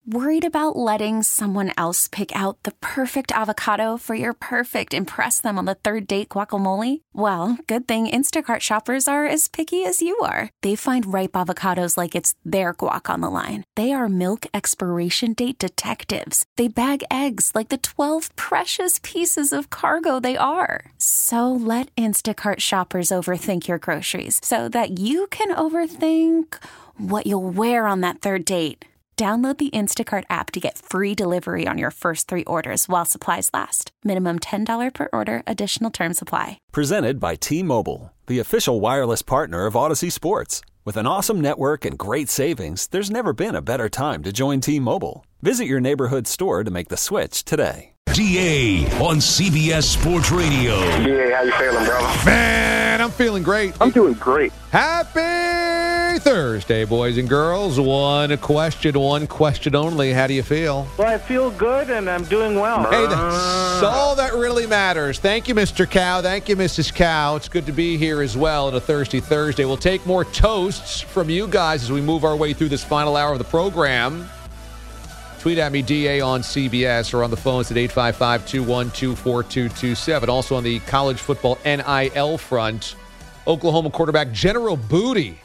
Worried about letting someone else pick out the perfect avocado for your perfect impress them on the third date guacamole? Well, good thing Instacart shoppers are as picky as you are. They find ripe avocados like it's their guac on the line. They are milk expiration date detectives. They bag eggs like the 12 precious pieces of cargo they are. So let Instacart shoppers overthink your groceries so that you can overthink what you'll wear on that third date. Download the Instacart app to get free delivery on your first 3 orders while supplies last. Minimum $10 per order. Additional terms apply. Presented by T-Mobile, the official wireless partner of Odyssey Sports. With an awesome network and great savings, there's never been a better time to join T-Mobile. Visit your neighborhood store to make the switch today. DA on CBS Sports Radio. DA, how you feeling, brother? Man, I'm feeling great. I'm doing great. Happy Thursday, boys and girls. One question only. How do you feel? Well, I feel good, and I'm doing well. Hey, that's all that really matters. Thank you, Mr. Cow. Thank you, Mrs. Cow. It's good to be here as well on a Thirsty Thursday. We'll take more toasts from you guys as we move our way through this final hour of the program. Tweet at me, DA on CBS, or on the phones at 855-212-4227. Also on the college football NIL front, Oklahoma quarterback General Booty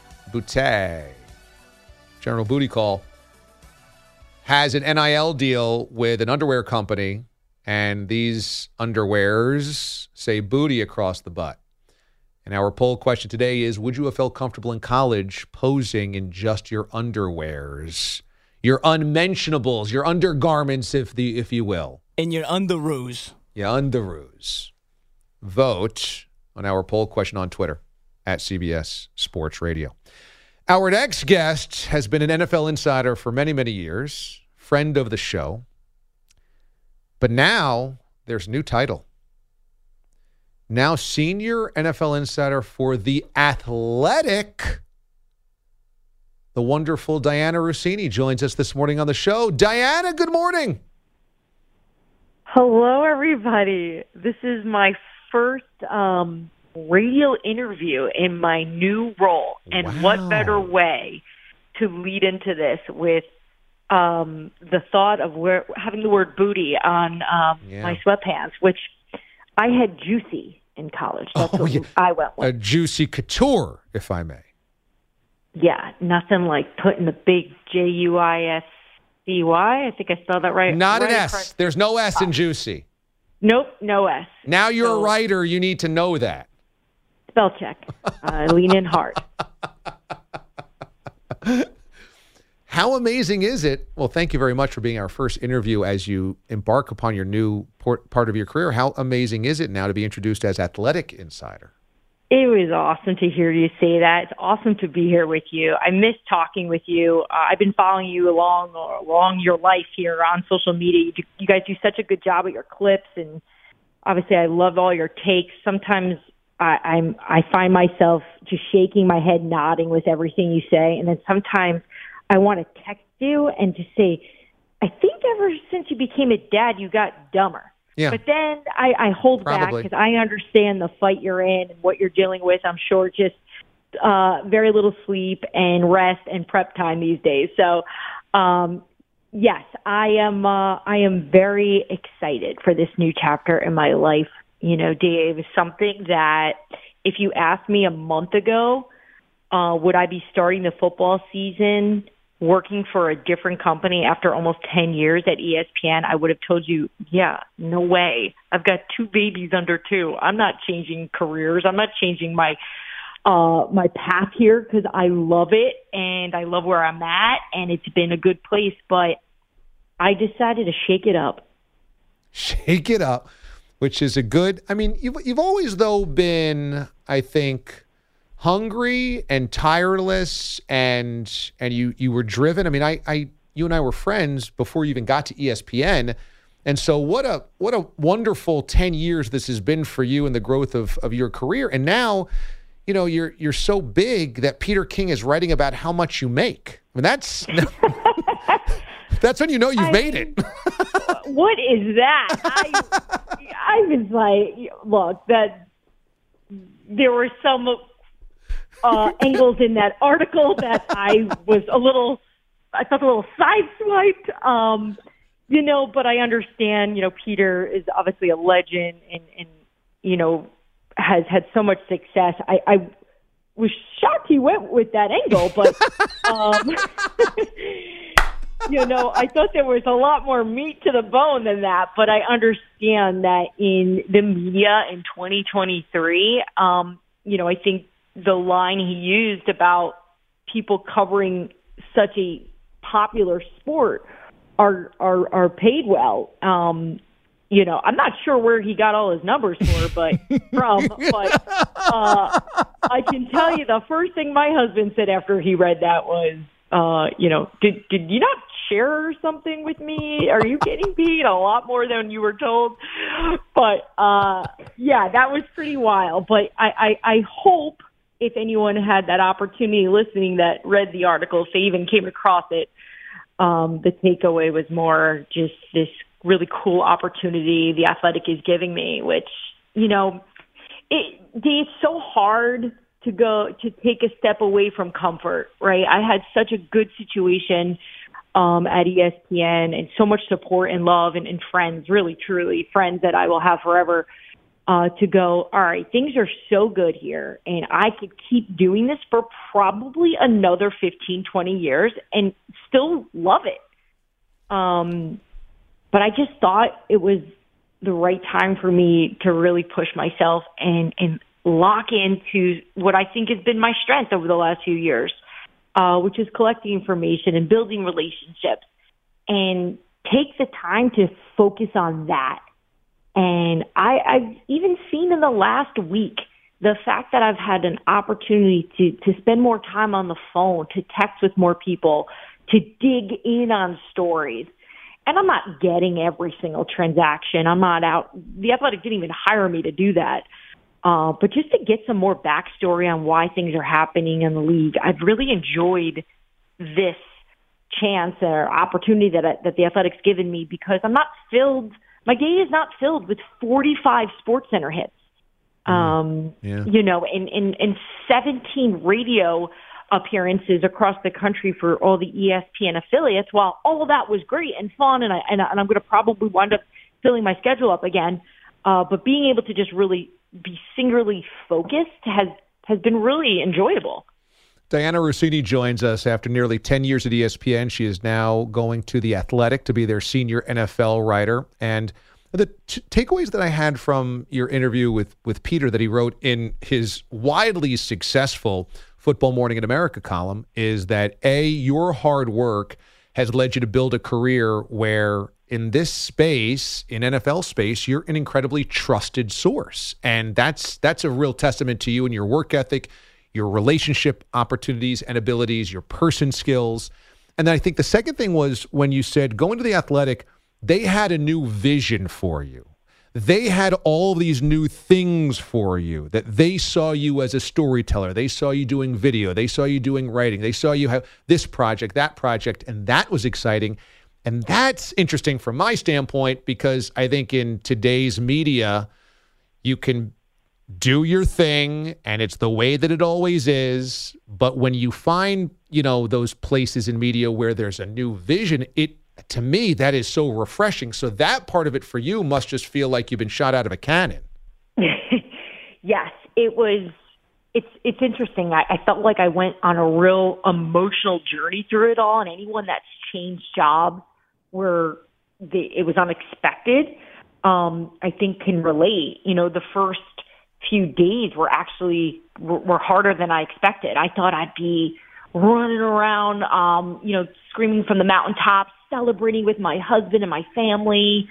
Call, has an NIL deal with an underwear company, and these underwears say booty across the butt. And our poll question today is, would you have felt comfortable in college posing in just your underwears? Your unmentionables, your undergarments, if you will. And your underoos. Yeah, underoos. Vote on our poll question on Twitter at CBS Sports Radio. Our next guest has been an NFL insider for many, many years, friend of the show. But now there's a new title. Now senior NFL insider for The Athletic. The wonderful Dianna Russini joins us this morning on the show. Dianna, good morning. Hello, everybody. This is my first radio interview in my new role. And Wow. What better way to lead into this with the thought of having the word booty on my sweatpants, which I had juicy in college. That's what I went with. A juicy couture, if I may. Yeah, nothing like putting the big Juiscy. I think I spelled that right. Not an right S. across. There's no S in juicy. Nope, no S. Now you're a writer. You need to know that. Spell check. Lean in hard. How amazing is it? Well, thank you very much for being our first interview as you embark upon your new part of your career. How amazing is it now to be introduced as Athletic Insider? It was awesome to hear you say that. It's awesome to be here with you. I miss talking with you. I've been following you along your life here on social media. You guys do such a good job with your clips, and obviously I love all your takes. Sometimes I find myself just shaking my head, nodding with everything you say, and then sometimes I want to text you and just say, I think ever since you became a dad, you got dumber. Yeah. But then I hold back because I understand the fight you're in and what you're dealing with. I'm sure just very little sleep and rest and prep time these days. So, yes, I am very excited for this new chapter in my life. You know, Dave, is something that if you asked me a month ago, would I be starting the football season working for a different company after almost 10 years at ESPN, I would have told you, yeah, no way. I've got 2 babies under 2. I'm not changing careers. I'm not changing my path here because I love it and I love where I'm at and it's been a good place. But I decided to shake it up. Shake it up, which is a good. I mean, you've always though been, I think, hungry and tireless, and you were driven. I mean, you and I were friends before you even got to ESPN, and so what a wonderful 10 years this has been for you and the growth of your career. And now, you know, you're so big that Peter King is writing about how much you make. I mean, that's when you know you've made it. What is that? I was like, look, that there were some angles in that article that I was a little I felt a little sideswiped. But I understand, Peter is obviously a legend and has had so much success. I was shocked he went with that angle, but, I thought there was a lot more meat to the bone than that, but I understand that in the media in 2023, I think the line he used about people covering such a popular sport are paid well. I'm not sure where he got all his numbers but I can tell you the first thing my husband said after he read that was, did you not share something with me? Are you getting paid a lot more than you were told? But that was pretty wild. But I hope if anyone had that opportunity listening that read the article, if they even came across it, the takeaway was more just this really cool opportunity The Athletic is giving me, which, it's so hard to take a step away from comfort, right? I had such a good situation at ESPN and so much support and love and friends, really, truly friends that I will have forever, to go, all right, things are so good here and I could keep doing this for probably another 15, 20 years and still love it. But I just thought it was the right time for me to really push myself and lock into what I think has been my strength over the last few years, which is collecting information and building relationships, and take the time to focus on that. And I've even seen in the last week the fact that I've had an opportunity to spend more time on the phone, to text with more people, to dig in on stories. And I'm not getting every single transaction. I'm not out. The Athletic didn't even hire me to do that. But just to get some more backstory on why things are happening in the league, I've really enjoyed this chance or opportunity that the Athletic's given me, because my day is not filled with 45 SportsCenter hits, and 17 radio appearances across the country for all the ESPN affiliates. While all of that was great and fun, and I'm going to probably wind up filling my schedule up again, but being able to just really be singularly focused has been really enjoyable. Dianna Russini joins us after nearly 10 years at ESPN. She is now going to The Athletic to be their senior NFL writer. And the takeaways that I had from your interview with Peter that he wrote in his widely successful Football Morning in America column is that, A, your hard work has led you to build a career where in this space, in NFL space, you're an incredibly trusted source. And that's a real testament to you and your work ethic, your relationship opportunities and abilities, your person skills. And then I think the second thing was when you said going to The Athletic, they had a new vision for you. They had all these new things for you, that they saw you as a storyteller. They saw you doing video. They saw you doing writing. They saw you have this project, that project, and that was exciting. And that's interesting from my standpoint, because I think in today's media, you can do your thing and it's the way that it always is. But when you find, those places in media where there's a new vision, to me, that is so refreshing. So that part of it for you must just feel like you've been shot out of a cannon. Yes, it was. It's interesting. I felt like I went on a real emotional journey through it all, and anyone that's changed jobs where it was unexpected, I think can relate. The first few days were harder than I expected. I thought I'd be running around, screaming from the mountaintops, celebrating with my husband and my family.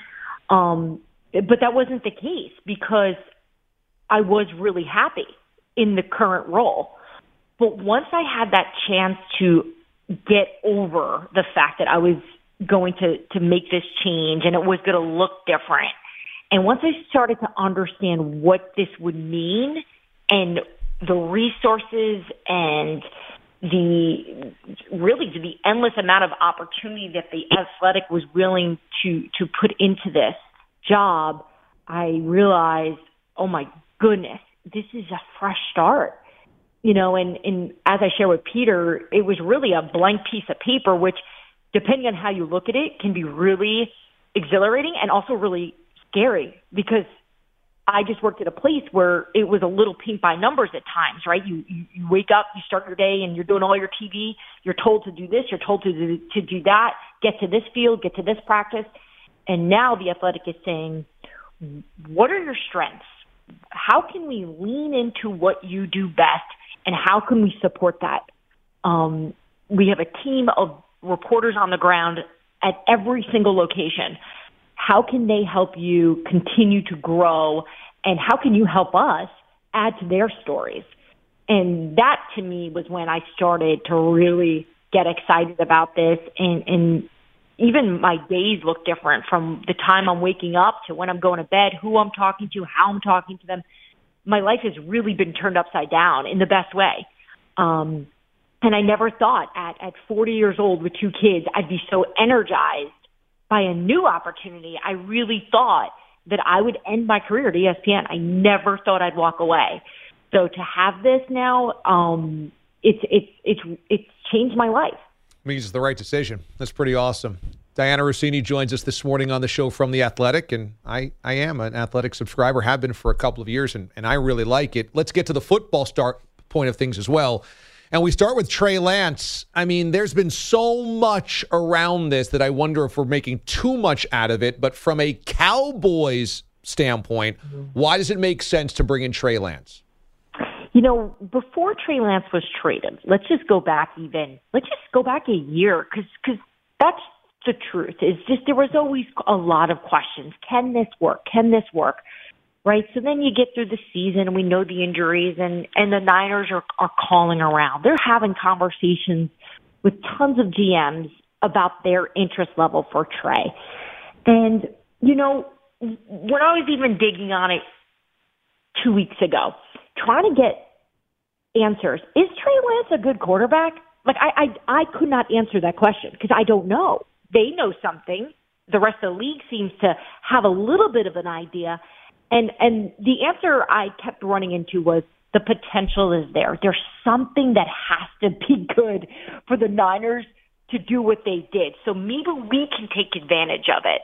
But that wasn't the case, because I was really happy in the current role. But once I had that chance to get over the fact that I was going to make this change and it was going to look different, and once I started to understand what this would mean and the resources and the endless amount of opportunity that the Athletic was willing to put into this job, I realized, oh my goodness, this is a fresh start. and as I share with Peter, it was really a blank piece of paper, which, depending on how you look at it, can be really exhilarating and also really scary, because I just worked at a place where it was a little paint by numbers at times, right? You wake up, you start your day, and you're doing all your TV. You're told to do this. You're told to do that. Get to this field. Get to this practice. And now the Athletic is saying, what are your strengths? How can we lean into what you do best, and how can we support that? We have a team of reporters on the ground at every single location. How can they help you continue to grow, and how can you help us add to their stories? And that, to me, was when I started to really get excited about this, and even my days look different from the time I'm waking up to when I'm going to bed, who I'm talking to, how I'm talking to them. My life has really been turned upside down in the best way. And I never thought at 40 years old with 2 kids, I'd be so energized by a new opportunity. I really thought that I would end my career at ESPN. I never thought I'd walk away. So to have this now, it's changed my life. Means it's the right decision. That's pretty awesome. Dianna Russini joins us this morning on the show from The Athletic, and I am an Athletic subscriber, have been for a couple of years, and I really like it. Let's get to the football point of things as well. And we start with Trey Lance. I mean, there's been so much around this that I wonder if we're making too much out of it. But from a Cowboys standpoint, why does it make sense to bring in Trey Lance? Before Trey Lance was traded, let's just go back a year, because that's the truth. It's just there was always a lot of questions. Can this work? Can this work? Right? So then you get through the season, and we know the injuries, and the Niners are calling around. They're having conversations with tons of GMs about their interest level for Trey. And, when I was even digging on it 2 weeks ago, trying to get answers, is Trey Lance a good quarterback? Like, I could not answer that question because I don't know. They know something. The rest of the league seems to have a little bit of an idea. And the answer I kept running into was the potential is there. There's something that has to be good for the Niners to do what they did. So maybe we can take advantage of it.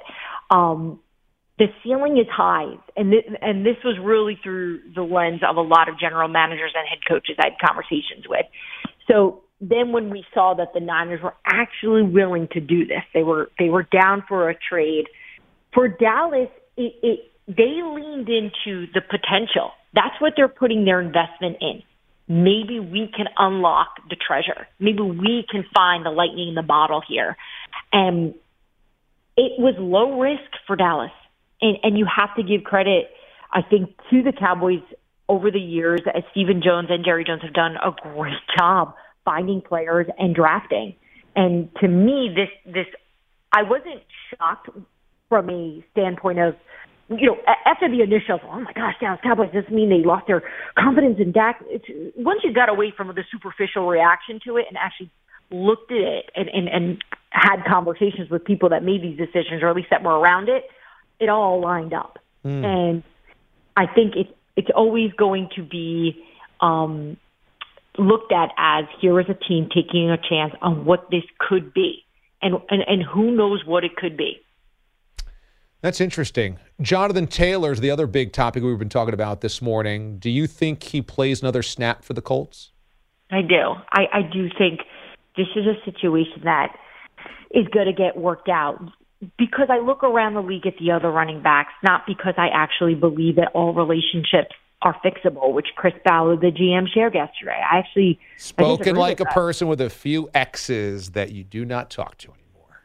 The ceiling is high, and this was really through the lens of a lot of general managers and head coaches I had conversations with. So then when we saw that the Niners were actually willing to do this, they were down for a trade. For Dallas, they leaned into the potential. That's what they're putting their investment in. Maybe we can unlock the treasure. Maybe we can find the lightning in the bottle here. And it was low risk for Dallas. And you have to give credit, I think, to the Cowboys over the years, as Stephen Jones and Jerry Jones have done a great job finding players and drafting. And to me, this I wasn't shocked from a standpoint of, after the initial, oh my gosh, Dallas Cowboys, does this mean they lost their confidence in Dak? Once you got away from the superficial reaction to it and actually looked at it and had conversations with people that made these decisions, or at least that were around it, it all lined up. And I think it's always going to be looked at as, here is a team taking a chance on what this could be. And who knows what it could be. That's interesting. Jonathan Taylor is the other big topic we've been talking about this morning. Do you think he plays another snap for the Colts? I do. I do think this is a situation that is going to get worked out, because I look around the league at the other running backs, not because I actually believe that all relationships are fixable, which Chris Ballard, the GM, shared yesterday. Spoken like a person with a few X's that you do not talk to anymore.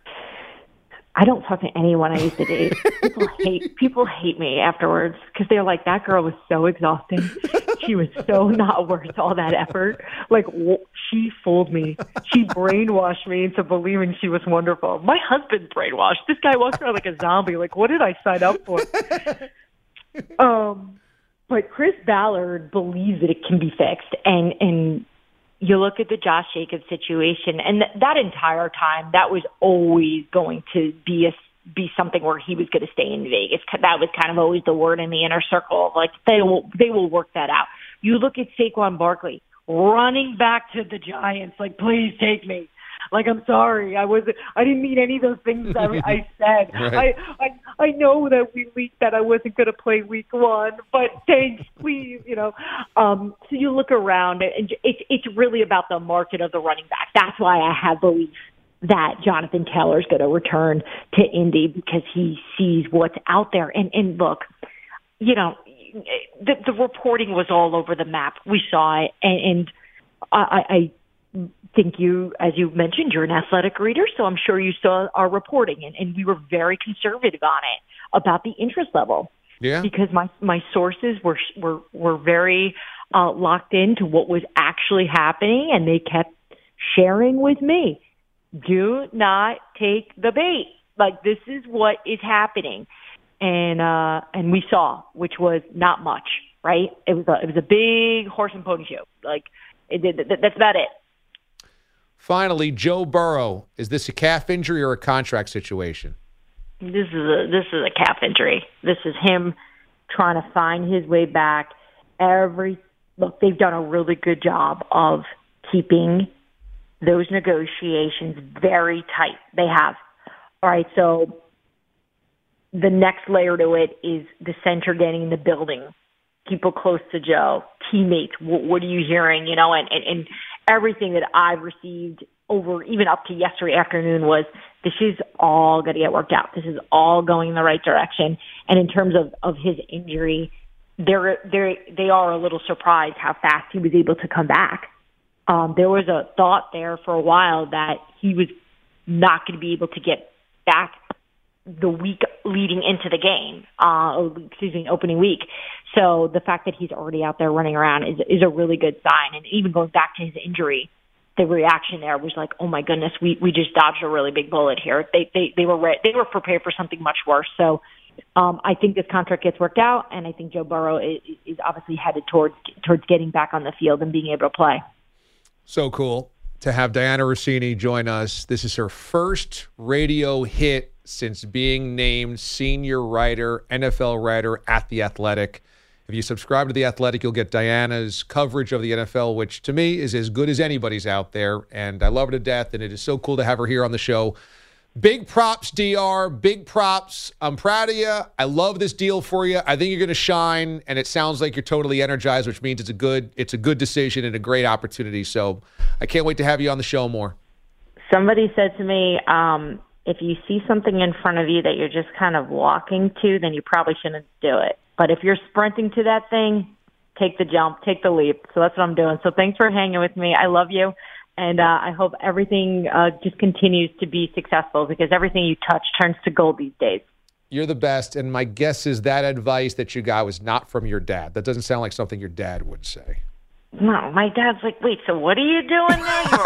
I don't talk to anyone I used to date. People hate me afterwards because they're like, that girl was so exhausting. She was so not worth all that effort. Like, she fooled me. She brainwashed me into believing she was wonderful. My husband brainwashed. This guy walks around like a zombie. Like, what did I sign up for? But Chris Ballard believes that it can be fixed. And you look at the Josh Jacobs situation, and that entire time, that was always going to be something where he was going to stay in Vegas. That was kind of always the word in the inner circle of, like, they will work that out. You look at Saquon Barkley. running back to the Giants, like, please take me. Like, I'm sorry, I didn't mean any of those things I said. Right. I know that we leaked that I wasn't going to play week 1, but thanks, please, So you look around, and it's really about the market of the running back. That's why I have belief that Jonathan Taylor is going to return to Indy, because he sees what's out there. And look, the reporting was all over the map. We saw it, and I think as you mentioned, you're an athletic reader, so I'm sure you saw our reporting, and we were very conservative on it about the interest level. Yeah. Because my sources were very locked into what was actually happening, and they kept sharing with me, do not take the bait. Like, this is what is happening. And we saw, which was not much, right? It was a big horse and pony show. Like, that's about it. Finally, Joe Burrow. Is this a calf injury or a contract situation? This is a calf injury. This is him trying to find his way back. Look, they've done a really good job of keeping those negotiations very tight. They have. All right, so the next layer to it is the center getting in the building, people close to Joe, teammates. What are you hearing? And everything that I've received over even up to yesterday afternoon was, this is all going to get worked out. This is all going in the right direction. And in terms of his injury, they are a little surprised how fast he was able to come back. There was a thought there for a while that he was not going to be able to get back the week leading into the game, opening week. So the fact that he's already out there running around is a really good sign. And even going back to his injury, the reaction there was like, oh my goodness, we just dodged a really big bullet here. They were prepared for something much worse. So I think this contract gets worked out, and I think Joe Burrow is obviously headed towards getting back on the field and being able to play. So cool to have Dianna Russini join us. This is her first radio hit since being named senior writer, NFL writer at The Athletic. If you subscribe to The Athletic, you'll get Diana's coverage of the NFL, which to me is as good as anybody's out there. And I love her to death, and it is so cool to have her here on the show. Big props, DR. Big props. I'm proud of you. I love this deal for you. I think you're going to shine, and it sounds like you're totally energized, which means it's a good decision and a great opportunity. So I can't wait to have you on the show more. Somebody said to me, if you see something in front of you that you're just kind of walking to, then you probably shouldn't do it. But if you're sprinting to that thing, take the jump, take the leap. So that's what I'm doing. So thanks for hanging with me. I love you. And I hope everything just continues to be successful, because everything you touch turns to gold these days. You're the best. And my guess is that advice that you got was not from your dad. That doesn't sound like something your dad would say. No, my dad's like, wait, so what are you doing now? You're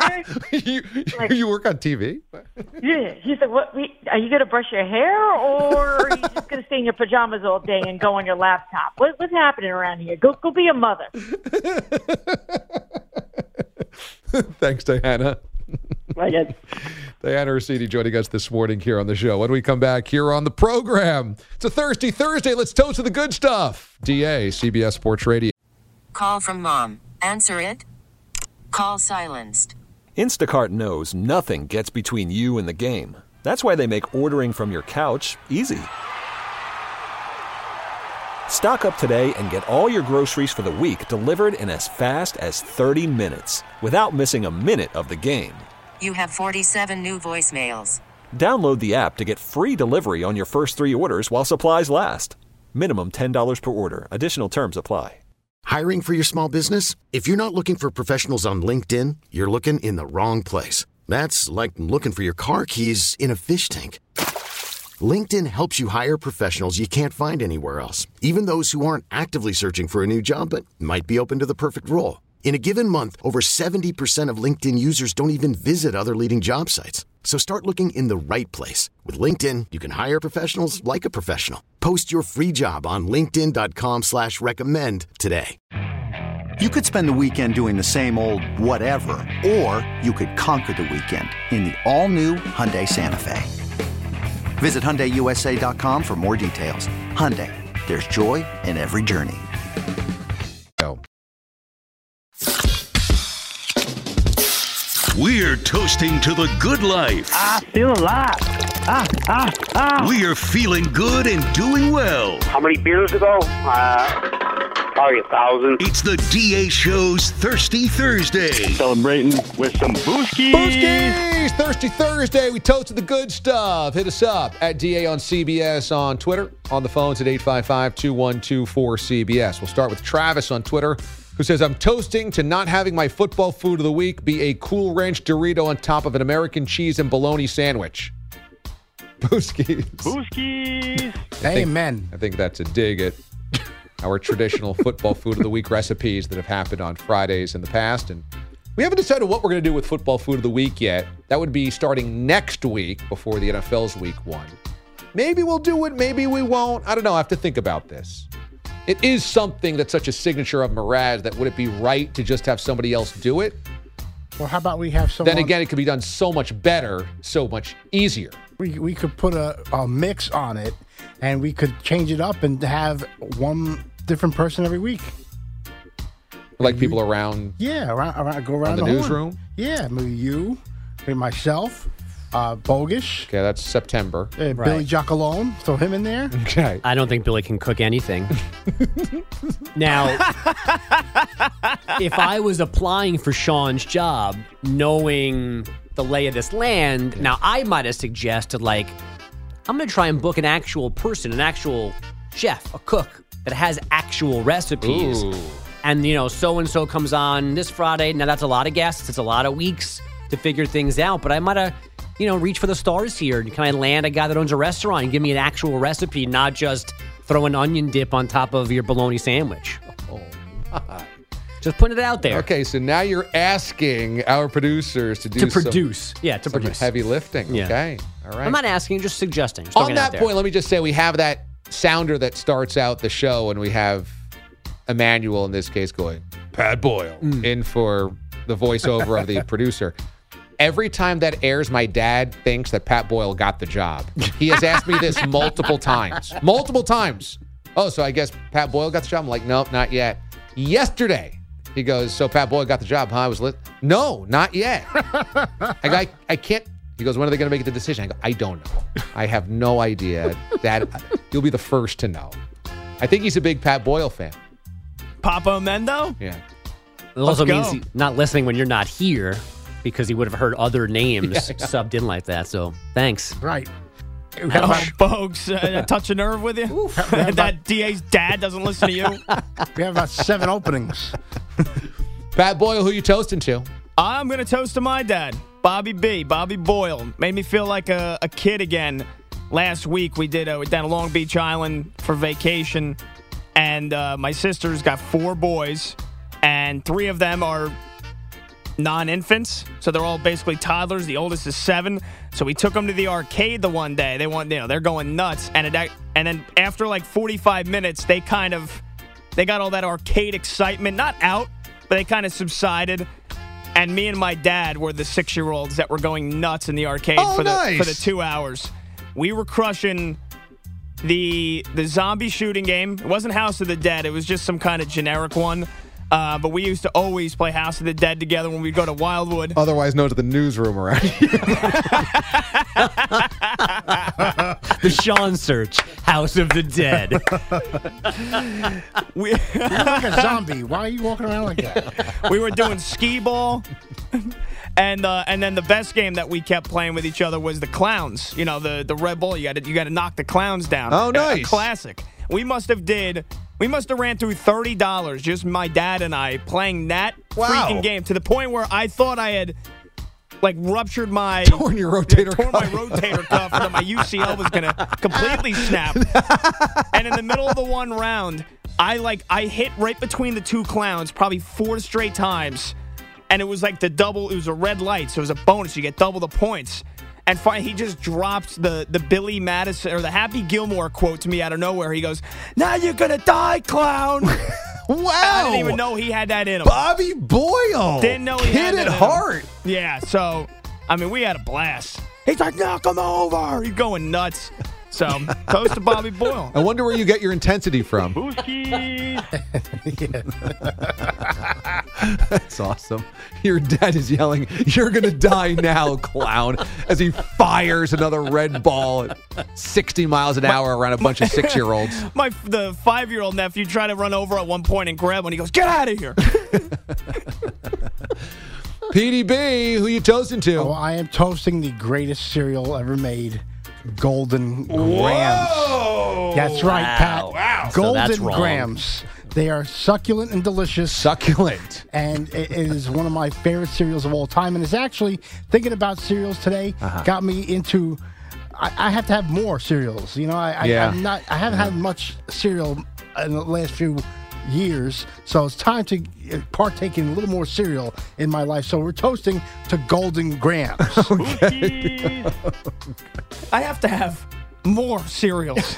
a writer? You work on TV? Yeah. He said, "What? Are you going to brush your hair, or are you just going to stay in your pajamas all day and go on your laptop? What's happening around here? Go be a mother." Thanks, Dianna. Dianna Russini joining us this morning here on the show. When we come back here on the program, it's a Thirsty Thursday. Let's toast to the good stuff. DA, CBS Sports Radio. Call from mom. Answer it. Call silenced. Instacart knows nothing gets between you and the game. That's why they make ordering from your couch easy. Stock up today and get all your groceries for the week delivered in as fast as 30 minutes without missing a minute of the game. You have 47 new voicemails. Download the app to get free delivery on your first 3 orders while supplies last. Minimum $10 per order. Additional terms apply. Hiring for your small business? If you're not looking for professionals on LinkedIn, you're looking in the wrong place. That's like looking for your car keys in a fish tank. LinkedIn helps you hire professionals you can't find anywhere else, even those who aren't actively searching for a new job but might be open to the perfect role. In a given month, over 70% of LinkedIn users don't even visit other leading job sites. So start looking in the right place. With LinkedIn, you can hire professionals like a professional. Post your free job on linkedin.com/recommend today. You could spend the weekend doing the same old whatever, or you could conquer the weekend in the all-new Hyundai Santa Fe. Visit HyundaiUSA.com for more details. Hyundai, there's joy in every journey. We're toasting to the good life. I feel alive. We are feeling good and doing well. How many beers ago? Probably 1,000. It's the DA Show's Thirsty Thursday. Celebrating with some Booskies. Booskies! Thirsty Thursday. We toasted the good stuff. Hit us up at DA on CBS on Twitter. On the phones at 855-212-4CBS. We'll start with Travis on Twitter, who says, I'm toasting to not having my football food of the week be a Cool Ranch Dorito on top of an American cheese and bologna sandwich. Booskies. Booskies. Amen. I think that's a dig at our traditional football food of the week recipes that have happened on Fridays in the past. And we haven't decided what we're going to do with football food of the week yet. That would be starting next week before the NFL's week 1. Maybe we'll do it. Maybe we won't. I don't know. I have to think about this. It is something that's such a signature of Mraz that would it be right to just have somebody else do it? Well, how about we have someone... Then again, it could be done so much better, so much easier. We could put a mix on it, and we could change it up and have one different person every week. Like people around... Yeah, go around the newsroom? Yeah, maybe you, maybe myself, Bogish. Okay, that's September. Billy Giacalone, throw him in there. Okay. I don't think Billy can cook anything. Now, if I was applying for Sean's job, knowing the lay of this land, now I might have suggested, I'm going to try and book an actual person, an actual chef, a cook that has actual recipes. Ooh. And, so-and-so comes on this Friday. Now, that's a lot of guests. It's a lot of weeks to figure things out. But I might have, reach for the stars here. Can I land a guy that owns a restaurant and give me an actual recipe, not just throw an onion dip on top of your bologna sandwich? Oh, my. Just putting it out there. Okay, so now you're asking our producers to produce. Some heavy lifting. Yeah. Okay, all right. I'm not asking, just suggesting. Just on that point, let me just say we have that sounder that starts out the show, and we have Emmanuel, in this case, going, Pat Boyle, in for the voiceover of the producer. Every time that airs, my dad thinks that Pat Boyle got the job. He has asked me this multiple times. Multiple times. Oh, so I guess Pat Boyle got the job? I'm like, nope, not yet. Yesterday, he goes, so Pat Boyle got the job, huh? I was no, not yet. I can't. He goes, when are they going to make the decision? I go, I don't know. I have no idea. Dad, you'll be the first to know. I think he's a big Pat Boyle fan. Papa Mendo? Yeah. It also means he's not listening when you're not here because he would have heard other names subbed in like that. So thanks. Right. Folks, touch a nerve with you? That DA's dad doesn't listen to you? We have about 7 openings. Pat Boyle, who you toasting to? I'm going to toast to my dad, Bobby Boyle. Made me feel like a kid again. Last week, we did down Long Beach Island for vacation, and my sister's got 4 boys, and 3 of them are non-infants, so they're all basically toddlers. The oldest is 7, so we took them to the arcade the one day. They're going nuts, and then after 45 minutes, they got all that arcade excitement not out, but they kind of subsided. And me and my dad were the 6-year-olds that were going nuts in the arcade for the 2 hours. We were crushing the zombie shooting game. It wasn't House of the Dead. It was just some kind of generic one. But we used to always play House of the Dead together when we'd go to Wildwood. Otherwise known as the newsroom around here. The Sean search, House of the Dead. You're like a zombie. Why are you walking around like that? We were doing skee ball. And then the best game that we kept playing with each other was the clowns. The Red Bull. You got to knock the clowns down. Oh, nice. A classic. We must have ran through $30, just my dad and I, playing that freaking game to the point where I thought I had ruptured my torn my rotator cuff, and my UCL was gonna completely snap. And in the middle of the one round, I hit right between the 2 clowns probably 4 straight times, and it was it was a red light, so it was a bonus. You get double the points. And finally, he just drops the Billy Madison or the Happy Gilmore quote to me out of nowhere. He goes, "Now you're gonna die, clown." Wow! I didn't even know he had that in him. Bobby Boyle, didn't know he had that at heart. Yeah. So, we had a blast. He's like, "Knock him over!" He's going nuts. So, toast to Bobby Boyle. I wonder where you get your intensity from. Booskies. That's awesome. Your dad is yelling, "You're going to die now, clown," as he fires another red ball at 60 miles an hour around a bunch of 6-year-olds. The 5-year-old nephew tried to run over at one point and grab one. He goes, "Get out of here." PDB, who you toasting to? Oh, I am toasting the greatest cereal ever made, Golden Grams. Whoa! That's right, Pat. Wow. Golden So that's wrong. Grams. They are succulent and delicious. Succulent. And it is one of my favorite cereals of all time. And it's actually, thinking about cereals today, got me into, I have to have more cereals. You know, I haven't had much cereal in the last few years, so it's time to partake in a little more cereal in my life. So we're toasting to Golden Grams. Okay. I have to have more cereals.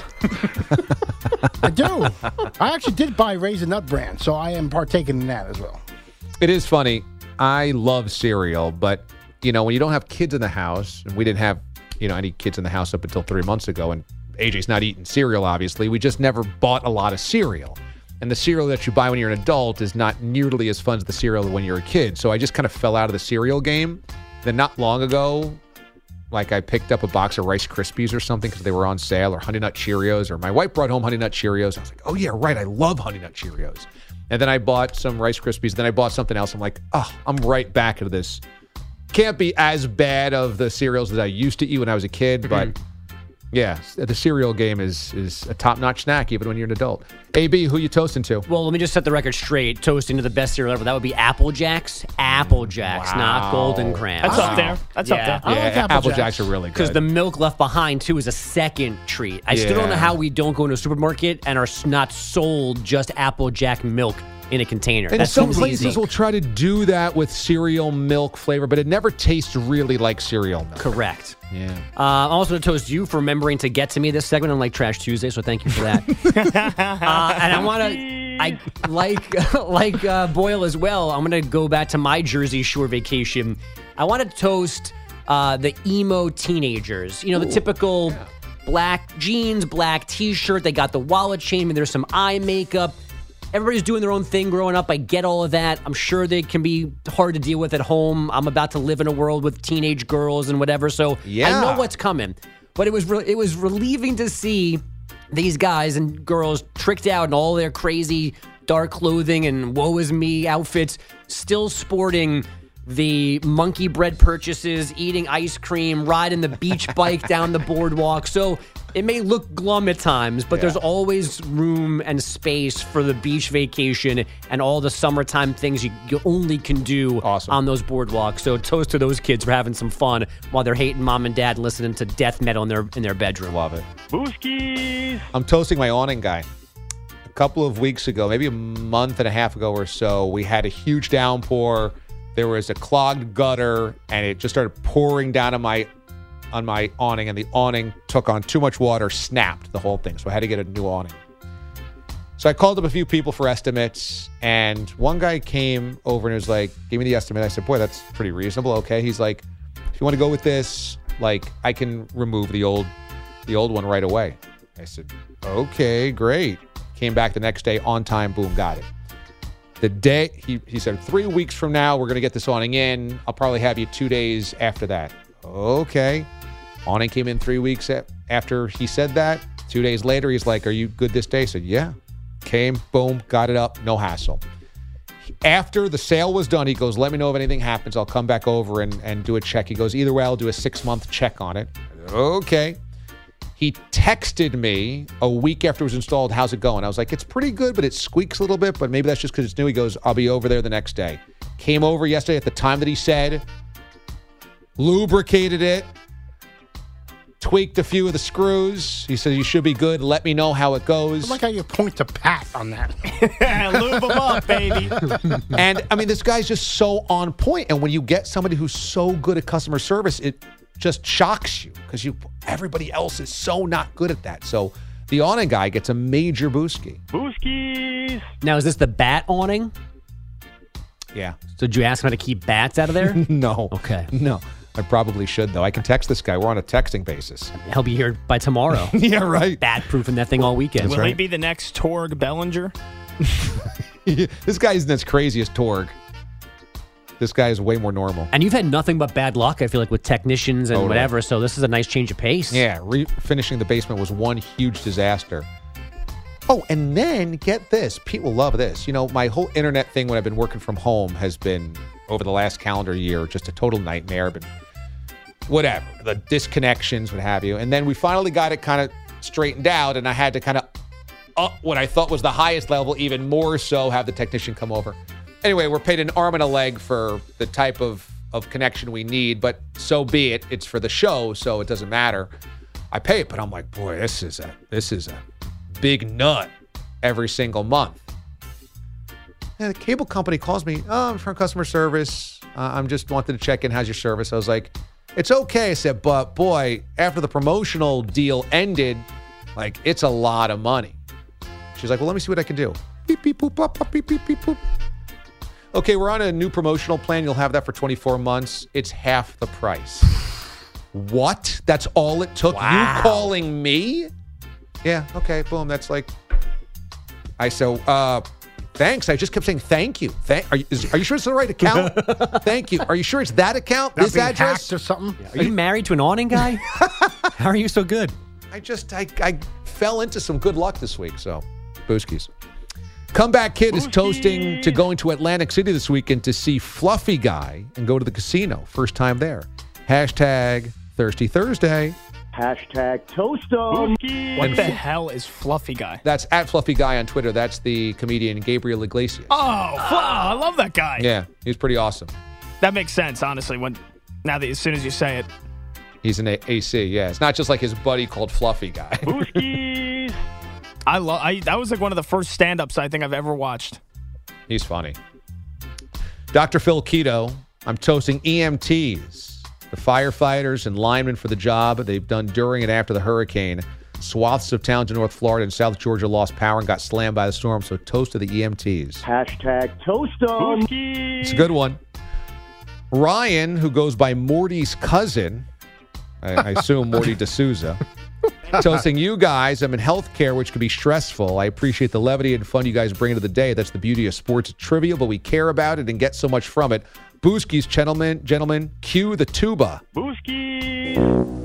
I do. I actually did buy Raisin Nut Brand, so I am partaking in that as well. It is funny. I love cereal, but, you know, when you don't have kids in the house, and we didn't have, you know, any kids in the house up until 3 months ago, and AJ's not eating cereal, obviously, we just never bought a lot of cereal. And the cereal that you buy when you're an adult is not nearly as fun as the cereal when you're a kid. So I just kind of fell out of the cereal game. Then not long ago, like I picked up a box of Rice Krispies or something because they were on sale, or Honey Nut Cheerios, or my wife brought home Honey Nut Cheerios. I was like, oh yeah, right, I love Honey Nut Cheerios. And then I bought some Rice Krispies. Then I bought something else. I'm like, oh, I'm right back into this. Can't be as bad of the cereals that I used to eat when I was a kid, but yeah, the cereal game is a top-notch snack even when you're an adult. AB, who you toasting to? Well, let me just set the record straight. Toasting to the best cereal ever. That would be Apple Jacks. Apple Jacks, not Golden Grams. That's up there. That's up there. I like Apple Jacks are really good. Because the milk left behind, too, is a second treat. I still don't know how we don't go into a supermarket and are not sold just Apple Jack milk in a container. And that some seems places easy. will try to do that with cereal milk flavor, but it never tastes really like cereal milk. Correct. Yeah. I'm also going to toast you for remembering to get to me this segment, unlike Trash Tuesday, so thank you for that. And I want to, like Boyle as well, I'm going to go back to my Jersey Shore vacation. I want to toast the emo teenagers. You know, the typical black jeans, black T-shirt. They got the wallet chain, and there's some eye makeup. Everybody's doing their own thing growing up. I get all of that. I'm sure they can be hard to deal with at home. I'm about to live in a world with teenage girls and whatever, so I know what's coming. But it was relieving to see these guys and girls tricked out in all their crazy dark clothing and woe is me outfits, still sporting the monkey bread purchases, eating ice cream, riding the beach bike down the boardwalk. So it may look glum at times, but there's always room and space for the beach vacation and all the summertime things you only can do on those boardwalks. So toast to those kids for having some fun while they're hating mom and dad and listening to death metal in their bedroom. Love it. Booskies. I'm toasting my awning guy. A couple of weeks ago, maybe a month and a half ago or so, we had a huge downpour. There was a clogged gutter, and it just started pouring down on my awning, and the awning took on too much water, snapped the whole thing. So I had to get a new awning. So I called up a few people for estimates, and one guy came over and was like, gave me the estimate. I said, boy, that's pretty reasonable. Okay. He's like, if you want to go with this, like, I can remove the old one right away. I said, okay, great. Came back the next day, on time, boom, got it. The day, he said, 3 weeks from now, we're going to get this awning in. I'll probably have you 2 days after that. Okay. Awning came in 3 weeks after he said that. 2 days later, he's like, are you good this day? I said, yeah. Came, boom, got it up, no hassle. After the sale was done, he goes, let me know if anything happens. I'll come back over and do a check. He goes, either way, I'll do a 6-month check on it. Okay. He texted me a week after it was installed, how's it going? I was like, it's pretty good, but it squeaks a little bit, but maybe that's just because it's new. He goes, I'll be over there the next day. Came over yesterday at the time that he said, lubricated it, tweaked a few of the screws. He said, you should be good. Let me know how it goes. I like how you point to Pat on that. Lube them up, baby. And, I mean, this guy's just so on point. And when you get somebody who's so good at customer service, it just shocks you because everybody else is so not good at that. So the awning guy gets a major booski. Booskies. Now, is this the bat awning? Yeah. So did you ask him how to keep bats out of there? No. Okay. No. I probably should, though. I can text this guy. We're on a texting basis. He'll be here by tomorrow. Yeah, right. Bat-proofing that thing all weekend. Will he be the next Torg Bellinger? This guy isn't as crazy as Torg. This guy is way more normal. And you've had nothing but bad luck, I feel like, with technicians and whatever, so this is a nice change of pace. Yeah, finishing the basement was one huge disaster. Oh, and then, get this. Pete will love this. You know, my whole internet thing when I've been working from home has been, over the last calendar year, just a total nightmare. But whatever. The disconnections, what have you. And then we finally got it kind of straightened out, and I had to kind of up what I thought was the highest level, even more so, have the technician come over. Anyway, we're paid an arm and a leg for the type of connection we need, but so be it. It's for the show, so it doesn't matter. I pay it, but I'm like, boy, this is a big nut every single month. Yeah, the cable company calls me. Oh, I'm from customer service. I'm just wanted to check in. How's your service? I was like, it's okay. I said, but boy, after the promotional deal ended, like, it's a lot of money. She's like, well, let me see what I can do. Beep, beep, boop, bop, bop, beep, beep, beep, boop. Okay, we're on a new promotional plan. You'll have that for 24 months. It's half the price. What? That's all it took? Wow. You calling me? Yeah, okay, boom. That's like... thanks. I just kept saying thank you. Are you sure it's the right account? Thank you. Are you sure it's that account? This address? Or something? Yeah. Are you married to an awning guy? How are you so good? I fell into some good luck this week, so Booskies. Comeback Kid is toasting to going to Atlantic City this weekend to see Fluffy Guy and go to the casino. First time there. Hashtag Thirsty Thursday. Hashtag Toastum. What the hell is Fluffy Guy? That's at Fluffy Guy on Twitter. That's the comedian Gabriel Iglesias. I love that guy. Yeah, he's pretty awesome. That makes sense, honestly, as soon as you say it. He's an AC, yeah. It's not just like his buddy called Fluffy Guy. Booskies. That was like one of the first stand-ups I think I've ever watched. He's funny. Dr. Phil Keto, I'm toasting EMTs, the firefighters and linemen for the job they've done during and after the hurricane. Swaths of towns in North Florida and South Georgia lost power and got slammed by the storm, so toast to the EMTs. Hashtag Toastum. It's a good one. Ryan, who goes by Morty's cousin, I assume Morty D'Souza, toasting you guys. I'm in healthcare, which can be stressful. I appreciate the levity and fun you guys bring into the day. That's the beauty of sports. It's trivial, but we care about it and get so much from it. Booskies, gentlemen, cue the tuba. Booskies.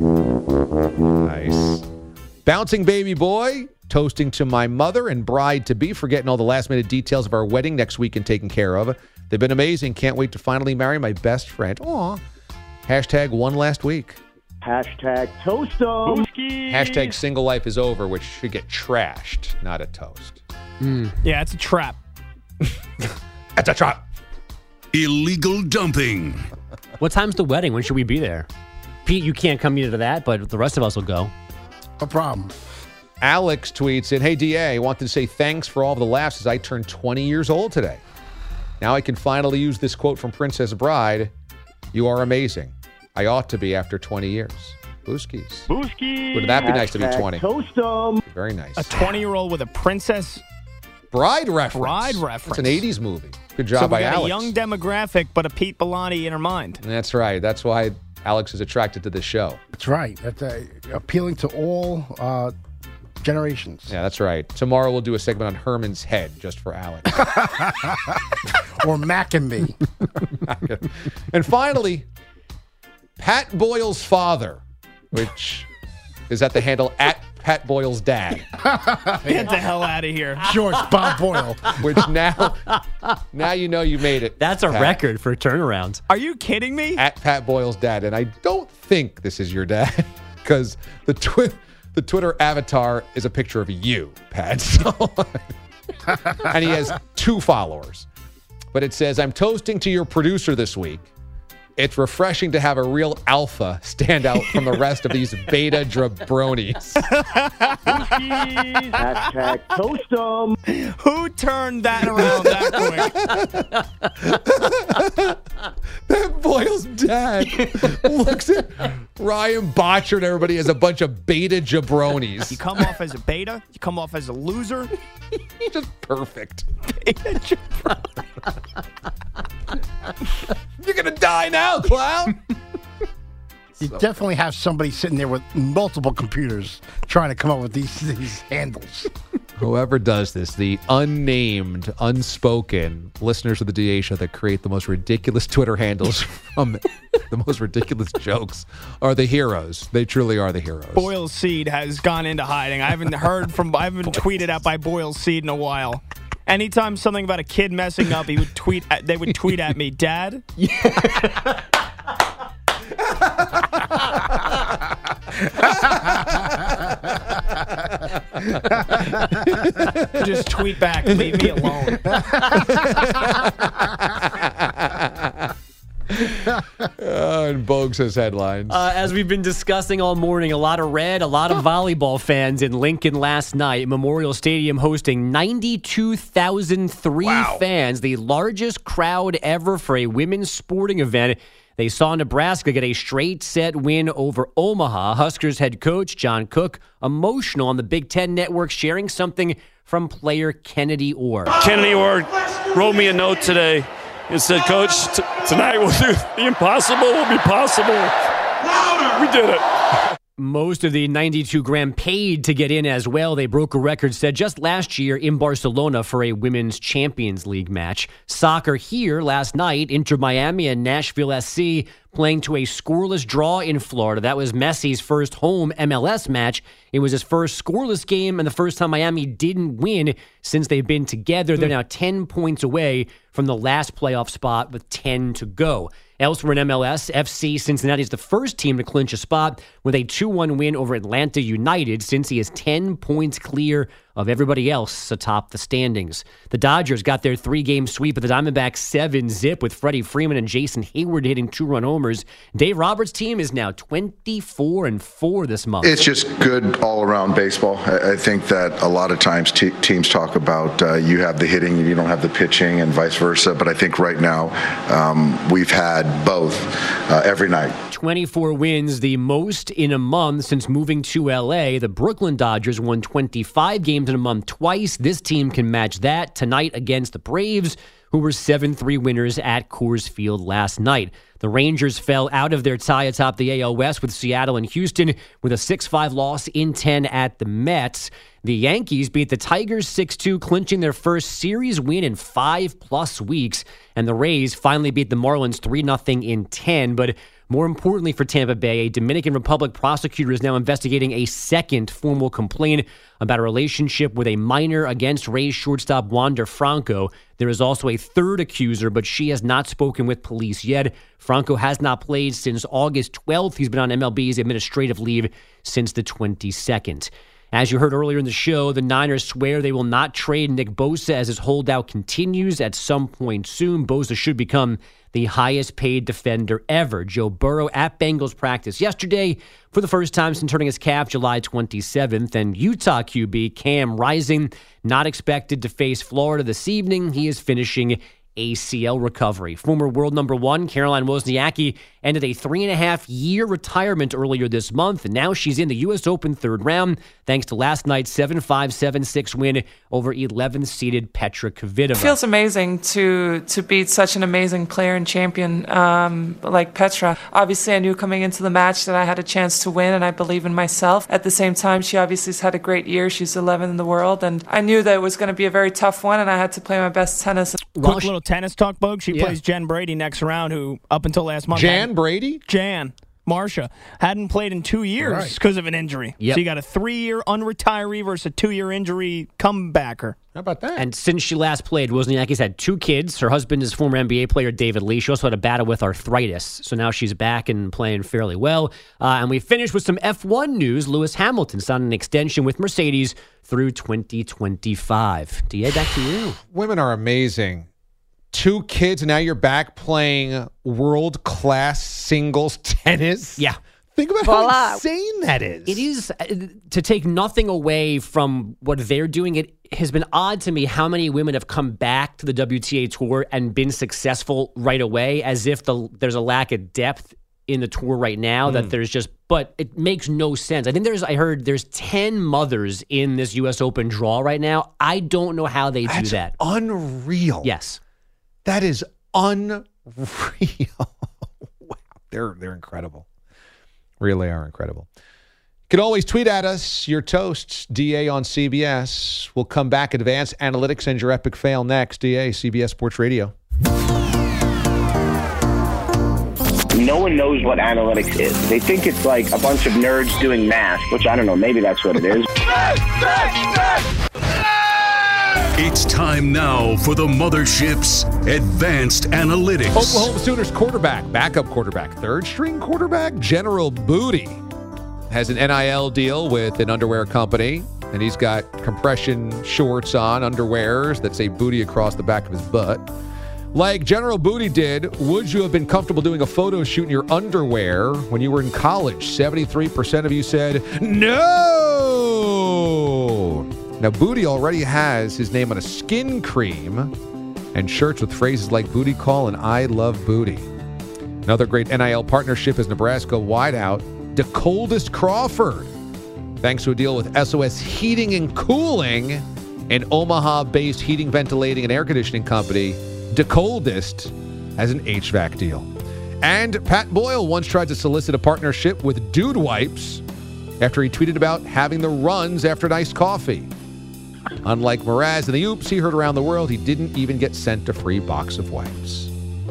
Nice. Bouncing baby boy, toasting to my mother and bride-to-be for getting all the last-minute details of our wedding next week and taken care of. They've been amazing. Can't wait to finally marry my best friend. Aw. Hashtag one last week. Hashtag Toastum. Hashtag single life is over, which should get trashed, not a toast. Yeah, it's a trap. It's a trap. Illegal dumping. What time's the wedding? When should we be there? Pete, you can't come into that, but the rest of us will go. No problem. Alex tweets in, hey, DA, I wanted to say thanks for all of the laughs as I turned 20 years old today. Now I can finally use this quote from Princess Bride. You are amazing. I ought to be after 20 years. Booskies. Booskies. Wouldn't that be nice to be 20? Toastum. Very nice. A 20-year-old with a Princess Bride reference. Bride reference. It's an 80s movie. Good job so by got Alex. A young demographic, but a Pete Bellani in her mind. That's right. That's why Alex is attracted to this show. That's right. That's appealing to all generations. Yeah, that's right. Tomorrow we'll do a segment on Herman's head just for Alex. Or Mac and me. And finally, Pat Boyle's father, which is at the handle at Pat Boyle's dad. Get the hell out of here. Sure, it's Bob Boyle. Which now you know you made it. That's a Pat. record for a turnaround. Are you kidding me? At Pat Boyle's dad. And I don't think this is your dad because the Twitter avatar is a picture of you, Pat. So, and he has 2 followers. But it says, I'm toasting to your producer this week. It's refreshing to have a real alpha stand out from the rest of these beta jabronis. Hashtag Toastum. Who turned that around that quick? That Boyle's dad looks at Ryan Botcher and everybody as a bunch of beta jabronis. You come off as a beta. You come off as a loser. Just perfect. Beta jabroni. You're going to die now, clown. You definitely have somebody sitting there with multiple computers trying to come up with these handles. Whoever does this, the unnamed, unspoken listeners of the DA Show that create the most ridiculous Twitter handles from the most ridiculous jokes are the heroes. They truly are the heroes. Boyle Seed has gone into hiding. I haven't tweeted at by Boyle Seed in a while. Anytime something about a kid messing up, they would tweet at me, Dad? Just tweet back, leave me alone. And Bogue says headlines. As we've been discussing all morning, a lot of red, a lot of volleyball fans in Lincoln last night. Memorial Stadium hosting 92,003 fans, the largest crowd ever for a women's sporting event. They saw Nebraska get a straight set win over Omaha. Huskers head coach John Cook emotional on the Big Ten Network, sharing something from player Kennedy Orr. Kennedy Orr wrote me a note today and said, Coach, tonight we'll do the impossible will be possible. Louder! We did it. Most of the 92 grand paid to get in as well. They broke a record set just last year in Barcelona for a Women's Champions League match. Soccer here last night, Inter Miami and Nashville SC playing to a scoreless draw in Florida. That was Messi's first home MLS match. It was his first scoreless game and the first time Miami didn't win since they've been together. They're now 10 points away from the last playoff spot with 10 to go. Elsewhere in MLS, FC Cincinnati is the first team to clinch a spot with a 2-1 win over Atlanta United. Cincy is 10 points clear of everybody else atop the standings. The Dodgers got their 3-game sweep of the Diamondbacks 7-zip with Freddie Freeman and Jason Hayward hitting 2-run homers. Dave Roberts' team is now 24-4 this month. It's just good all-around baseball. I think that a lot of times teams talk about you have the hitting and you don't have the pitching and vice versa, but I think right now we've had both every night. 24 wins, the most in a month since moving to L.A. The Brooklyn Dodgers won 25 games in a month twice. This team can match that tonight against the Braves, who were 7-3 winners at Coors Field last night. The Rangers fell out of their tie atop the AL West with Seattle and Houston with a 6-5 loss in 10 at the Mets. The Yankees beat the Tigers 6-2, clinching their first series win in 5+ weeks. And the Rays finally beat the Marlins 3-0 in 10. But more importantly for Tampa Bay, a Dominican Republic prosecutor is now investigating a second formal complaint about a relationship with a minor against Rays shortstop Wander Franco. There is also a third accuser, but she has not spoken with police yet. Franco has not played since August 12th. He's been on MLB's administrative leave since the 22nd. As you heard earlier in the show, the Niners swear they will not trade Nick Bosa as his holdout continues at some point soon. Bosa should become the highest paid defender ever. Joe Burrow at Bengals practice yesterday for the first time since turning his cap July 27th. And Utah QB Cam Rising not expected to face Florida this evening. He is finishing ACL recovery. Former world number 1 Caroline Wozniacki ended a 3.5-year retirement earlier this month, and now she's in the U.S. Open third round thanks to last night's 7-5, 7-6 win over 11th-seeded Petra Kvitova. It feels amazing to beat such an amazing player and champion like Petra. Obviously, I knew coming into the match that I had a chance to win, and I believe in myself. At the same time, she obviously has had a great year. She's 11th in the world, and I knew that it was going to be a very tough one, and I had to play my best tennis. Quick little tennis talk, Bogue. She plays Jen Brady next round, who up until last month... Jan Brady? Jan. Marsha hadn't played in 2 years because of an injury. Yep. So you got a 3-year unretiree versus a 2-year injury comebacker. How about that? And since she last played, Wozniacki's had 2 kids. Her husband is former NBA player David Lee. She also had a battle with arthritis. So now she's back and playing fairly well. And we finished with some F1 news. Lewis Hamilton signed an extension with Mercedes through 2025. DA, back to you. Women are amazing. 2 kids, and now you're back playing world-class singles tennis? Yeah. Think about how insane that is. It is, to take nothing away from what they're doing, it has been odd to me how many women have come back to the WTA Tour and been successful right away, as if there's a lack of depth in the tour right now, that there's just, but it makes no sense. I think I heard there's 10 mothers in this U.S. Open draw right now. I don't know how they do that. Unreal. Yes. That is unreal. Wow. They're incredible. Really are incredible. You can always tweet at us your toasts, DA on CBS. We'll come back, advanced analytics, and your epic fail next. DA, CBS Sports Radio. No one knows what analytics is. They think it's like a bunch of nerds doing math, which I don't know, maybe that's what it is. It's time now for the Mothership's Advanced Analytics. Oklahoma Sooners quarterback, backup quarterback, third-string quarterback, General Booty, has an NIL deal with an underwear company, and he's got compression shorts on, underwears that say booty across the back of his butt. Like General Booty did, would you have been comfortable doing a photo shoot in your underwear when you were in college? 73% of you said no. Now, Booty already has his name on a skin cream and shirts with phrases like booty call and I love booty. Another great NIL partnership is Nebraska wideout DeColdest Crawford. Thanks to a deal with SOS Heating and Cooling, an Omaha-based heating, ventilating, and air conditioning company, DeColdest has an HVAC deal. And Pat Boyle once tried to solicit a partnership with Dude Wipes after he tweeted about having the runs after an iced coffee. Unlike Mraz and the Oops he heard around the world, he didn't even get sent a free box of wipes.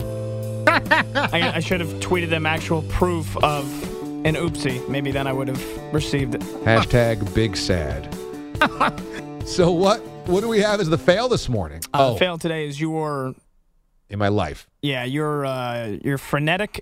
I should have tweeted them actual proof of an oopsie. Maybe then I would have received it. Hashtag big sad. So what do we have as the fail this morning? The fail today is your... In my life. Yeah, your frantic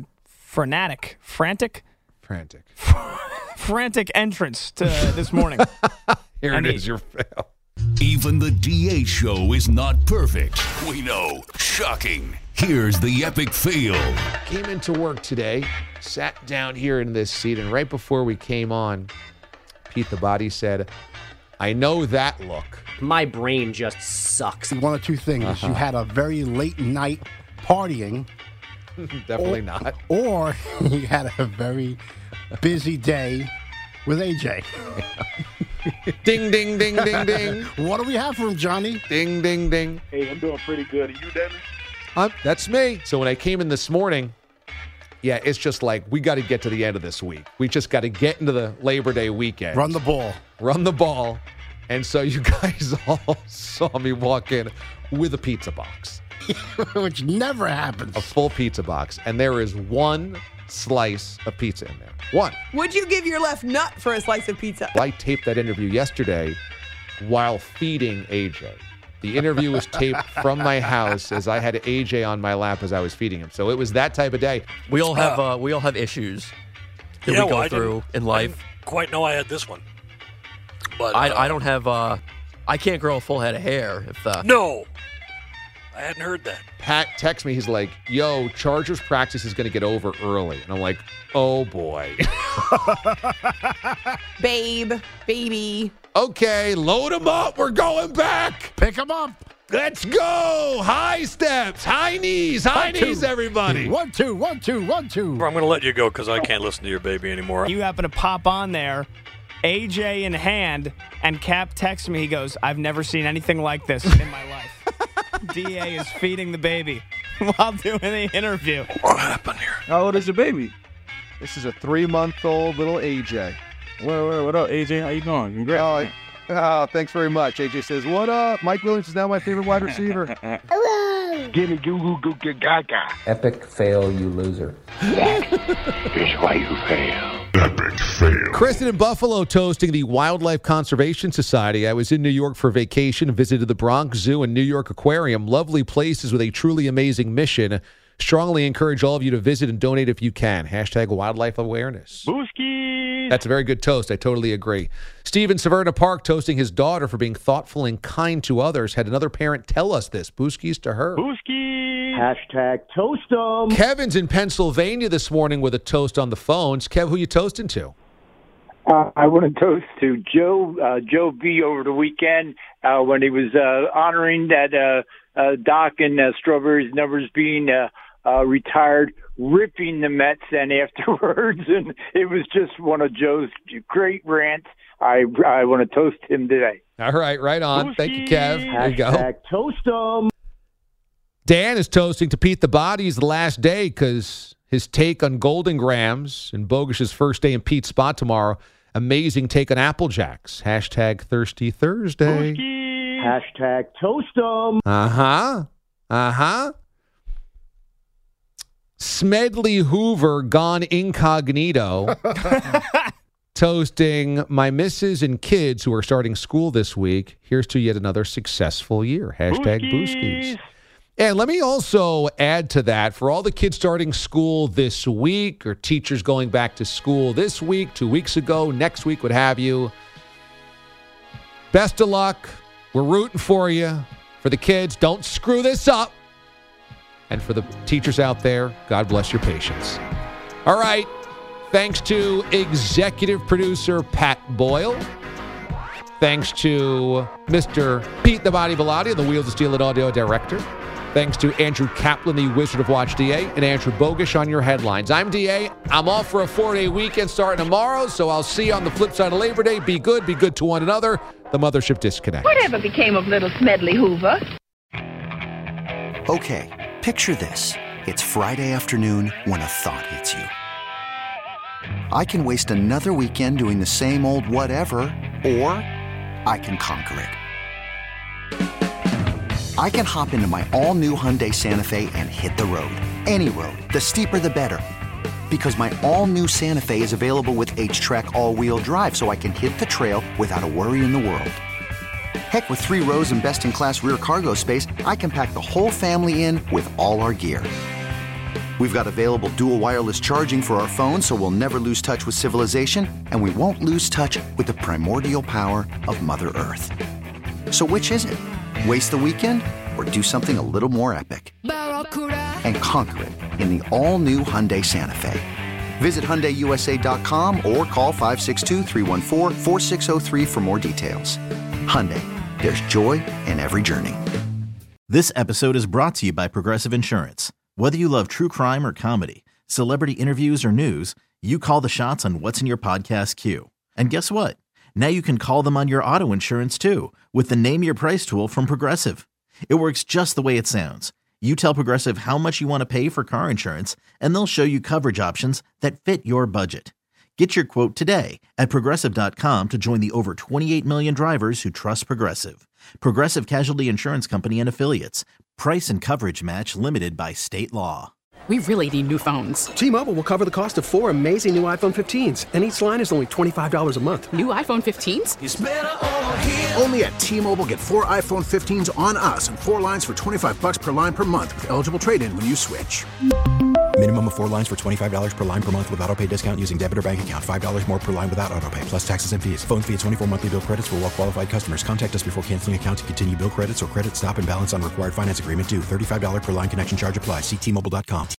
entrance to this morning. Here it is, your fail. Even the DA show is not perfect. We know. Shocking. Here's the epic fail. Came into work today, sat down here in this seat, and right before we came on, Pete the Body said, I know that look. My brain just sucks. One of two things. You had a very late night partying. Definitely not. Or you had a very busy day with AJ. Ding, ding, ding, ding, ding. What do we have for him, Johnny? Ding, ding, ding. Hey, I'm doing pretty good. Are you, Dennis? That's me. So when I came in this morning, yeah, it's just like we got to get to the end of this week. We just got to get into the Labor Day weekend. Run the ball. And so you guys all saw me walk in with a pizza box. Which never happens. A full pizza box. And there is one slice of pizza in there. One. Would you give your left nut for a slice of pizza? I taped that interview yesterday while feeding AJ. The interview was taped from my house as I had AJ on my lap as I was feeding him. So it was that type of day. We all have issues that we go through in life. I didn't quite know I had this one. But I don't have I can't grow a full head of hair if No. I hadn't heard that. Pat texts me. He's like, yo, Chargers practice is going to get over early. And I'm like, oh, boy. Baby. Okay, load them up. We're going back. Pick them up. Let's go. High steps, high knees, everybody. 1, 2, 1, 2, 1, 2. I'm going to let you go because I can't listen to your baby anymore. You happen to pop on there, AJ in hand, and Cap texts me. He goes, I've never seen anything like this in my life. DA is feeding the baby while doing the interview. What happened here? How old is your baby? This is a 3-month-old little AJ. What up, AJ? How you doing? Congrats. Oh, thanks very much. AJ says, what up? Mike Williams is now my favorite wide receiver. Hello. Gimme goo goo goo gaga. Epic fail, you loser. Here's why you fail. Epic fail. Kristen in Buffalo toasting the Wildlife Conservation Society. I was in New York for vacation, visited the Bronx Zoo and New York Aquarium. Lovely places with a truly amazing mission. Strongly encourage all of you to visit and donate if you can. Hashtag wildlife awareness. Booski. That's a very good toast. I totally agree. Steve in Severna Park toasting his daughter for being thoughtful and kind to others. Had another parent tell us this. Booskies to her. Booski. Hashtag toast 'em. Kevin's in Pennsylvania this morning with a toast on the phones. Kev, who you toasting to? I want to toast to Joe B over the weekend when he was honoring that Doc and Strawberry's numbers being retired, ripping the Mets and afterwards, and it was just one of Joe's great rants. I want to toast him today. All right, right on. Booski. Thank you, Kev. There you go. Hashtag toast 'em. Dan is toasting to Pete the Body's last day because his take on Golden Grams and Bogish's first day in Pete's spot tomorrow. Amazing take on Apple Jacks. Hashtag Thirsty Thursday. Hashtag toast 'em. Smedley Hoover gone incognito. Toasting my missus and kids who are starting school this week. Here's to yet another successful year. Hashtag Booskies. And let me also add to that, for all the kids starting school this week or teachers going back to school this week, 2 weeks ago, next week, what have you, best of luck. We're rooting for you. For the kids, don't screw this up. And for the teachers out there, God bless your patience. All right. Thanks to executive producer Pat Boyle. Thanks to Mr. Pete the Body Bellotti, the Wheels of Steel and audio director. Thanks to Andrew Kaplan, the Wizard of Watch DA, and Andrew Bogish on your headlines. I'm DA. I'm off for a 4-day weekend starting tomorrow, so I'll see you on the flip side of Labor Day. Be good to one another. The Mothership Disconnect. Whatever became of little Smedley Hoover? Okay, picture this. It's Friday afternoon when a thought hits you. I can waste another weekend doing the same old whatever, or I can conquer it. I can hop into my all-new Hyundai Santa Fe and hit the road. Any road. The steeper, the better. Because my all-new Santa Fe is available with H-Track all-wheel drive, so I can hit the trail without a worry in the world. Heck, with 3 rows and best-in-class rear cargo space, I can pack the whole family in with all our gear. We've got available dual wireless charging for our phones, so we'll never lose touch with civilization, and we won't lose touch with the primordial power of Mother Earth. So which is it? Waste the weekend or do something a little more epic? And conquer it in the all-new Hyundai Santa Fe. Visit HyundaiUSA.com or call 562-314-4603 for more details. Hyundai, there's joy in every journey. This episode is brought to you by Progressive Insurance. Whether you love true crime or comedy, celebrity interviews or news, you call the shots on what's in your podcast queue. And guess what? Now you can call them on your auto insurance too with the Name Your Price tool from Progressive. It works just the way it sounds. You tell Progressive how much you want to pay for car insurance, and they'll show you coverage options that fit your budget. Get your quote today at Progressive.com to join the over 28 million drivers who trust Progressive. Progressive Casualty Insurance Company and Affiliates. Price and coverage match limited by state law. We really need new phones. T-Mobile will cover the cost of 4 amazing new iPhone 15s, and each line is only $25 a month. New iPhone 15s? It's better over here. Only at T-Mobile, get 4 iPhone 15s on us and 4 lines for $25 per line per month with eligible trade-in when you switch. Minimum of 4 lines for $25 per line per month with autopay discount using debit or bank account. $5 more per line without autopay, plus taxes and fees. Phone fee at 24 monthly bill credits for well-qualified customers. Contact us before canceling account to continue bill credits or credit stop and balance on required finance agreement due. $35 per line connection charge applies. See T-Mobile.com.